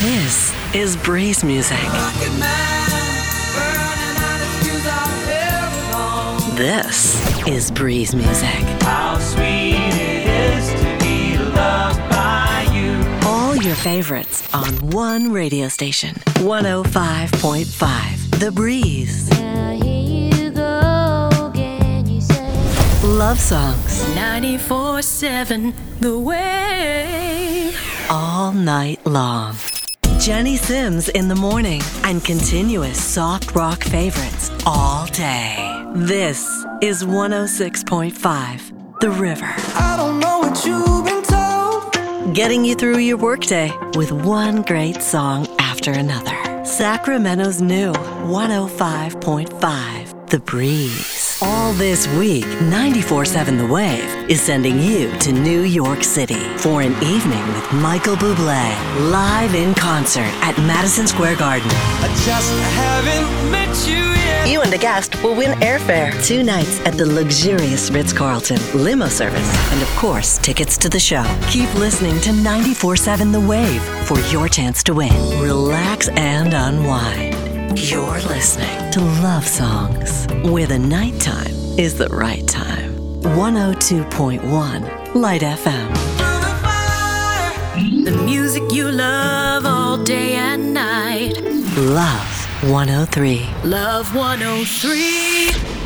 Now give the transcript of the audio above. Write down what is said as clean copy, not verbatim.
This is Breeze Music. This is Breeze Music. How sweet it is to be loved by you. All your favorites on one radio station. 105.5 The Breeze. Now here you go again, you say. Love songs 94.7 The Wave. all night long. Jenny Sims in the morning and continuous soft rock favorites all day. This is 106.5 The River. I don't know what you've been told. Getting you through your workday with one great song after another. Sacramento's new 105.5 The Breeze. All this week, 94.7 The Wave is sending you to New York City for an evening with Michael Bublé live in concert at Madison Square Garden. I just haven't met you yet. You and a guest will win airfare, 2 nights at the luxurious Ritz-Carlton, limo service, and of course, tickets to the show. Keep listening to 94.7 The Wave for your chance to win. Relax and unwind. You're listening to Love Songs, where the nighttime is the right time. 102.1 Light FM. The music you love all day and night. Love 103. Love 103.